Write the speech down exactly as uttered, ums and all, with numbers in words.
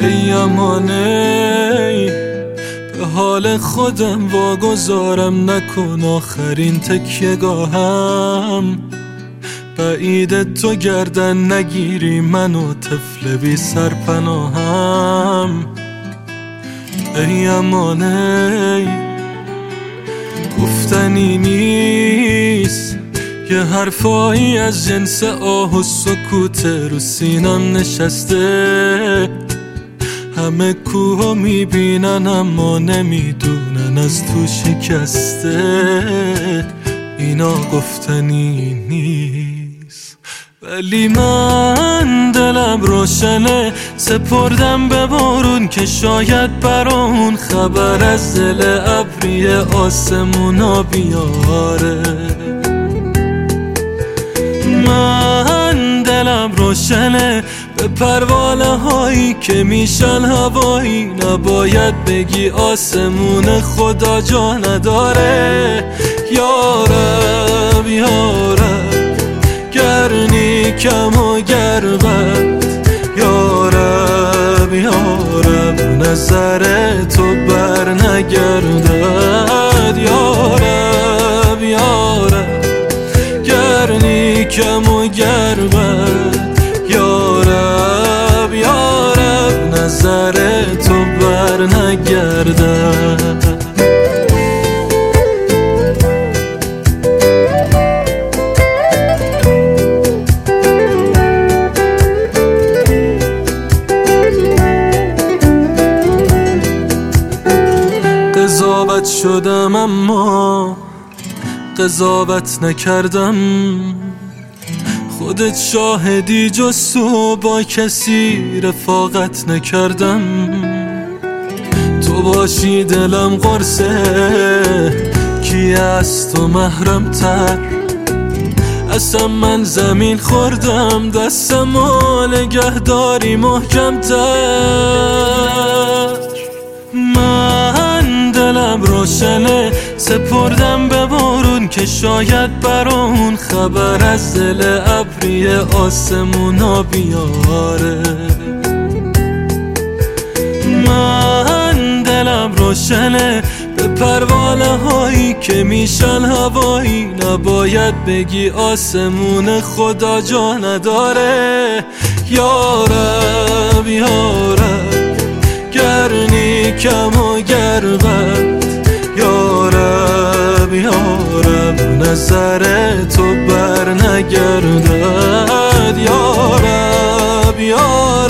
ای امانه به حال خودم واگذارم، نکن آخرین تکیه‌گاهم. بعید تو گردن نگیری منو طفل بی سرپناهم. ای امانه گفتنی نیست، یه حرفایی از جنس آه و سکوت رو سینم نشسته. همه کوه میبینن اما نمیدونن از تو شکسته. اینا گفتنی نیست ولی من دلم روشنه، سپردم به بارون که شاید برامون خبر از دل ابری آسمونا بیاره. من دلم روشنه به پروانه هایی که میشن هوایی، نباید بگی آسمون خدا جا نداره. یارب یارب گرنی کم و گربت، یارب یارب نظر تو بر نگردد. یارب یارب گرنی کم و گربت، یارب یارب نظر تو بر نگردد. قضاوت شدم اما قضاوت نکردم، خودت شاهدی جز تو با کسی رفاقت نکردم. تو باشی دلم قرصه، کی از تو محرم تر؟ اصلا من زمین خوردم دستم و نگهداری محکم تر. من دلم روشنه سپردم به بارون که شاید برامون خبر از دل ابری آسمونا بیاره. من دلم روشنه به پروانه هایی که میشن هوایی، نباید بگی آسمون خدا جا نداره. یارب یارب گرنی کم و گربت، یارب یارب نظر تو بر نگردد. یارب یارب